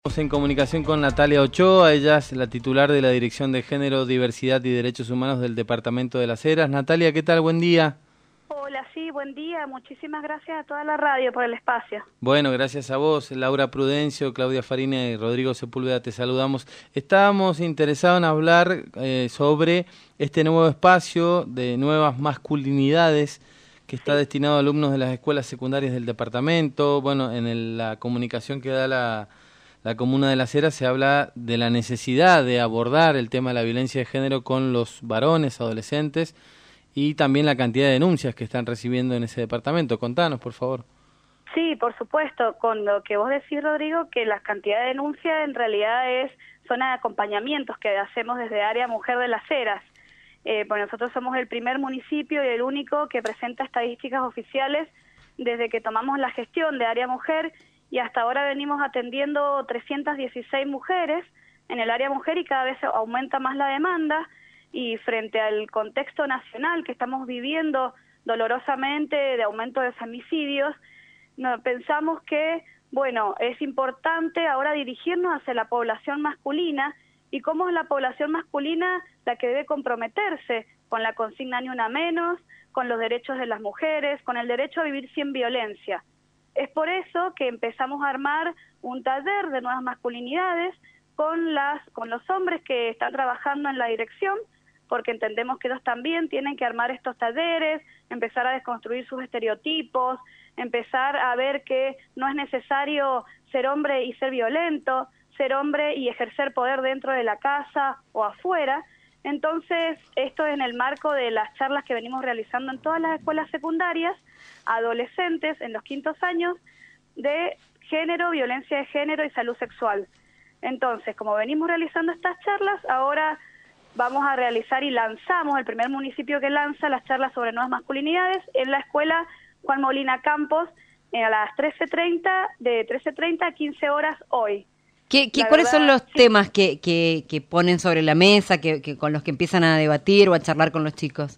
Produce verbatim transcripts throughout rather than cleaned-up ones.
Estamos en comunicación con Natalia Ochoa, ella es la titular de la Dirección de Género, Diversidad y Derechos Humanos del Departamento de Las Heras. Natalia, ¿qué tal? Buen día. Hola, sí, buen día. Muchísimas gracias a toda la radio por el espacio. Bueno, gracias a vos, Laura Prudencio, Claudia Farina y Rodrigo Sepúlveda, te saludamos. Estábamos interesados en hablar eh, sobre este nuevo espacio de nuevas masculinidades que está Sí. destinado a alumnos de las escuelas secundarias del departamento. Bueno, en el, la comunicación que da la... La Comuna de Las Heras se habla de la necesidad de abordar el tema de la violencia de género con los varones, adolescentes, y también la cantidad de denuncias que están recibiendo en ese departamento. Contanos, por favor. Sí, por supuesto, con lo que vos decís, Rodrigo, que la cantidad de denuncias en realidad es son acompañamientos que hacemos desde Área Mujer de Las Heras. Eh, pues nosotros somos el primer municipio y el único que presenta estadísticas oficiales desde que tomamos la gestión de Área Mujer, y hasta ahora venimos atendiendo trescientas dieciséis mujeres en el área mujer y cada vez aumenta más la demanda, y frente al contexto nacional que estamos viviendo dolorosamente de aumento de femicidios, no, pensamos que, bueno, es importante ahora dirigirnos hacia la población masculina, y cómo es la población masculina la que debe comprometerse con la consigna Ni Una Menos, con los derechos de las mujeres, con el derecho a vivir sin violencia. Es por eso que empezamos a armar un taller de nuevas masculinidades con las con los hombres que están trabajando en la dirección, porque entendemos que ellos también tienen que armar estos talleres, empezar a desconstruir sus estereotipos, empezar a ver que no es necesario ser hombre y ser violento, ser hombre y ejercer poder dentro de la casa o afuera. Entonces, esto es en el marco de las charlas que venimos realizando en todas las escuelas secundarias, adolescentes en los quintos años, de género, violencia de género y salud sexual. Entonces, como venimos realizando estas charlas, ahora vamos a realizar y lanzamos, el primer municipio que lanza las charlas sobre nuevas masculinidades en la escuela Juan Molina Campos, a las trece treinta, de trece treinta a quince horas hoy. ¿Qué, qué, ¿Cuáles verdad, son los sí. temas que, que, que ponen sobre la mesa, que, que con los que empiezan a debatir o a charlar con los chicos?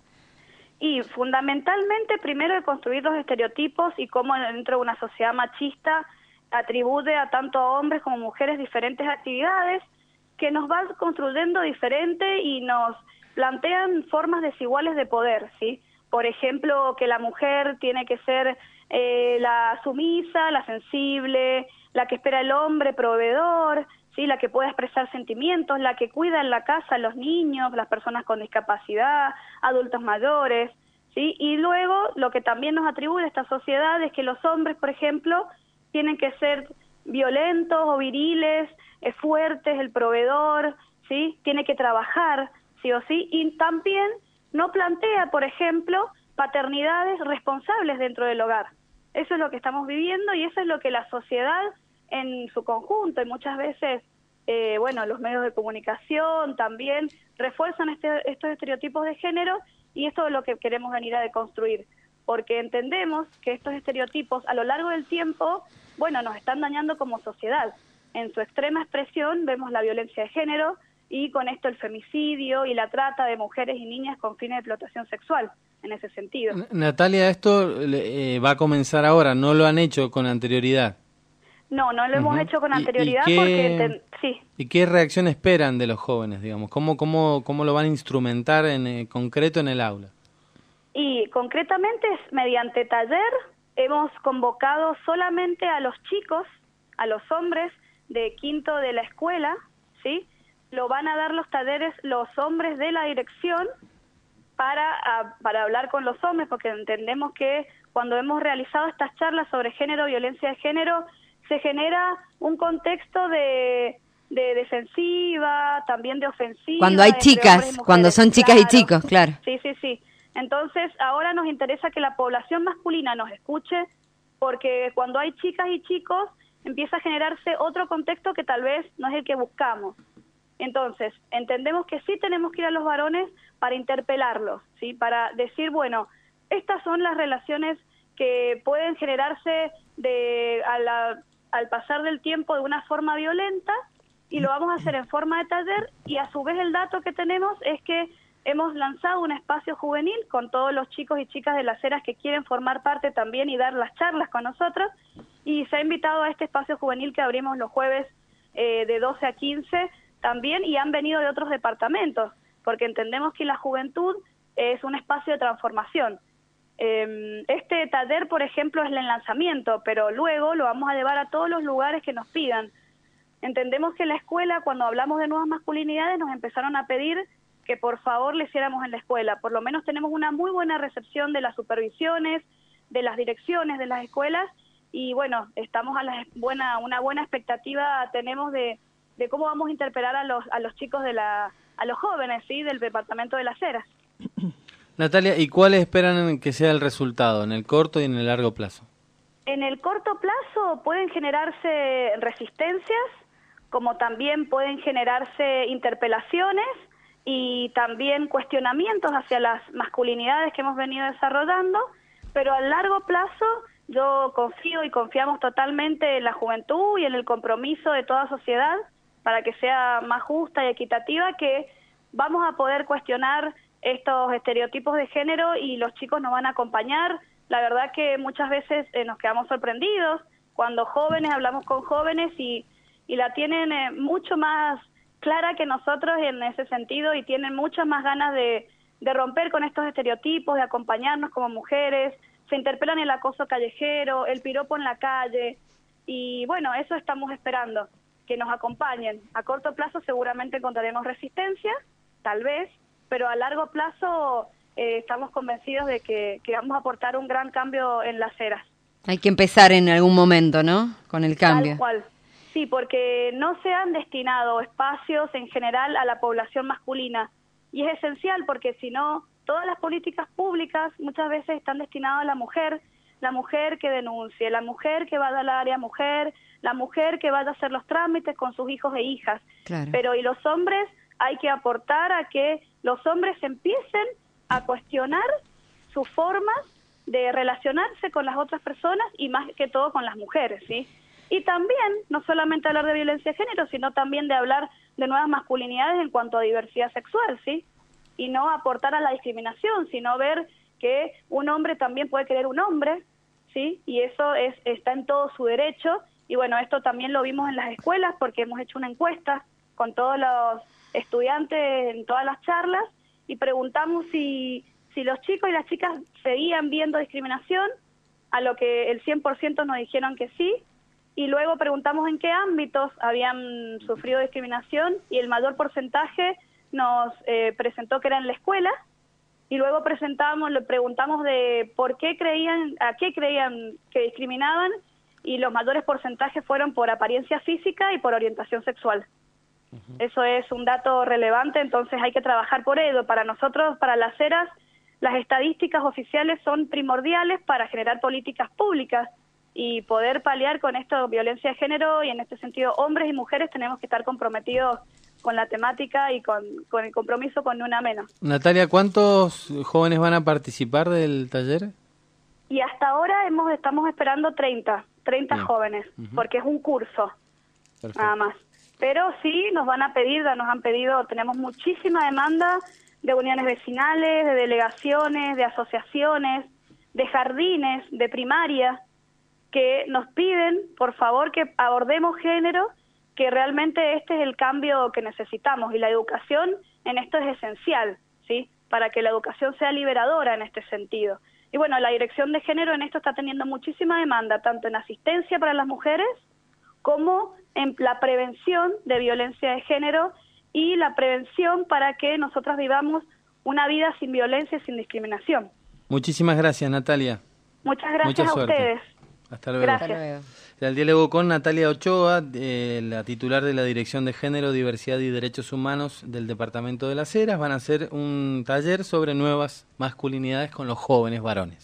Y fundamentalmente, primero, de construir los estereotipos y cómo dentro de una sociedad machista atribuye a tanto a hombres como mujeres diferentes actividades que nos van construyendo diferente y nos plantean formas desiguales de poder, ¿sí? Por ejemplo, que la mujer tiene que ser eh, la sumisa, la sensible, la que espera el hombre proveedor, ¿sí? La que puede expresar sentimientos, la que cuida en la casa a los niños, las personas con discapacidad, adultos mayores, ¿sí? Y luego lo que también nos atribuye esta sociedad es que los hombres, por ejemplo, tienen que ser violentos o viriles, eh, fuertes, el proveedor, ¿sí? Tiene que trabajar, sí o sí, y también no plantea, por ejemplo, paternidades responsables dentro del hogar. Eso es lo que estamos viviendo y eso es lo que la sociedad en su conjunto, y muchas veces, eh, bueno, los medios de comunicación también refuerzan este, estos estereotipos de género, y esto es lo que queremos venir a deconstruir, porque entendemos que estos estereotipos a lo largo del tiempo, bueno, nos están dañando como sociedad. En su extrema expresión vemos la violencia de género, y con esto el femicidio y la trata de mujeres y niñas con fines de explotación sexual, en ese sentido. Natalia, esto eh, va a comenzar ahora, ¿no lo han hecho con anterioridad? No, no lo uh-huh. hemos hecho con anterioridad. ¿Y, y qué, porque... Sí. ¿Y qué reacción esperan de los jóvenes, digamos? ¿Cómo, cómo, cómo lo van a instrumentar en eh, concreto en el aula? Y concretamente es mediante taller. Hemos convocado solamente a los chicos, a los hombres de quinto de la escuela, ¿sí? Lo van a dar los talleres los hombres de la dirección para, a, para hablar con los hombres, porque entendemos que cuando hemos realizado estas charlas sobre género, violencia de género, se genera un contexto de, de defensiva, también de ofensiva. Cuando hay chicas, cuando son chicas claro. y chicos, claro. Sí, sí, sí. Entonces, ahora nos interesa que la población masculina nos escuche, porque cuando hay chicas y chicos, empieza a generarse otro contexto que tal vez no es el que buscamos. Entonces, entendemos que sí tenemos que ir a los varones para interpelarlos, ¿sí? Para decir, bueno, estas son las relaciones que pueden generarse de a la, al pasar del tiempo de una forma violenta, y lo vamos a hacer en forma de taller, y a su vez el dato que tenemos es que hemos lanzado un espacio juvenil con todos los chicos y chicas de Las Heras que quieren formar parte también y dar las charlas con nosotros, y se ha invitado a este espacio juvenil que abrimos los jueves eh, de doce a quince también, y han venido de otros departamentos, porque entendemos que la juventud es un espacio de transformación. Eh, este taller, por ejemplo, es el lanzamiento, pero luego lo vamos a llevar a todos los lugares que nos pidan. Entendemos que en la escuela, cuando hablamos de nuevas masculinidades, nos empezaron a pedir que por favor le hiciéramos en la escuela. Por lo menos tenemos una muy buena recepción de las supervisiones, de las direcciones de las escuelas, y bueno, estamos a la buena, una buena expectativa tenemos de, de cómo vamos a interpelar a los a los chicos de la, a los jóvenes, sí, del departamento de Las Heras. Natalia, ¿y cuáles esperan que sea el resultado en el corto y en el largo plazo? En el corto plazo pueden generarse resistencias, como también pueden generarse interpelaciones y también cuestionamientos hacia las masculinidades que hemos venido desarrollando, pero a largo plazo yo confío y confiamos totalmente en la juventud y en el compromiso de toda sociedad para que sea más justa y equitativa, que vamos a poder cuestionar estos estereotipos de género y los chicos nos van a acompañar. La verdad que muchas veces eh, nos quedamos sorprendidos cuando jóvenes, hablamos con jóvenes y, y la tienen eh, mucho más clara que nosotros en ese sentido y tienen muchas más ganas de, de romper con estos estereotipos, de acompañarnos como mujeres. Se interpelan el acoso callejero, el piropo en la calle y bueno, eso estamos esperando, que nos acompañen. A corto plazo seguramente encontraremos resistencia, tal vez, pero a largo plazo eh, estamos convencidos de que, que vamos a aportar un gran cambio en Las Heras. Hay que empezar en algún momento, ¿no? Con el cambio. Tal cual. Sí, porque no se han destinado espacios en general a la población masculina y es esencial porque si no, todas las políticas públicas muchas veces están destinadas a la mujer, la mujer que denuncie, la mujer que vaya al área mujer, la mujer que vaya a hacer los trámites con sus hijos e hijas. Claro. Pero y los hombres hay que aportar a que los hombres empiecen a cuestionar sus formas de relacionarse con las otras personas y más que todo con las mujeres, ¿sí? Y también, no solamente hablar de violencia de género, sino también de hablar de nuevas masculinidades en cuanto a diversidad sexual, ¿sí? Y no aportar a la discriminación, sino ver que un hombre también puede querer un hombre, ¿sí? Y eso es está en todo su derecho. Y bueno, esto también lo vimos en las escuelas porque hemos hecho una encuesta con todos los estudiantes en todas las charlas y preguntamos si, si los chicos y las chicas seguían viendo discriminación, a lo que el cien por ciento nos dijeron que sí. Y luego preguntamos en qué ámbitos habían sufrido discriminación y el mayor porcentaje nos eh, presentó que era en la escuela y luego presentamos, le preguntamos de por qué creían, a qué creían que discriminaban y los mayores porcentajes fueron por apariencia física y por orientación sexual. Uh-huh. Eso es un dato relevante, entonces hay que trabajar por ello. Para nosotros, para Las Heras, las estadísticas oficiales son primordiales para generar políticas públicas y poder paliar con esto violencia de género y en este sentido hombres y mujeres tenemos que estar comprometidos con la temática y con, con el compromiso con una menos. Natalia, ¿cuántos jóvenes van a participar del taller? Y hasta ahora hemos estamos esperando treinta, treinta Bien. Jóvenes, uh-huh. Porque es un curso, perfecto. Nada más. Pero sí nos van a pedir, nos han pedido, tenemos muchísima demanda de uniones vecinales, de delegaciones, de asociaciones, de jardines, de primaria, que nos piden, por favor, que abordemos género, que realmente este es el cambio que necesitamos y la educación en esto es esencial, ¿sí? Para que la educación sea liberadora en este sentido. Y bueno, la dirección de género en esto está teniendo muchísima demanda, tanto en asistencia para las mujeres como en la prevención de violencia de género y la prevención para que nosotras vivamos una vida sin violencia y sin discriminación. Muchísimas gracias, Natalia. Muchas gracias Mucha a suerte. ustedes. Hasta luego. Gracias. Hasta luego. El diálogo con Natalia Ochoa, eh, la titular de la Dirección de Género, Diversidad y Derechos Humanos del Departamento de Las Heras. Van a hacer un taller sobre nuevas masculinidades con los jóvenes varones.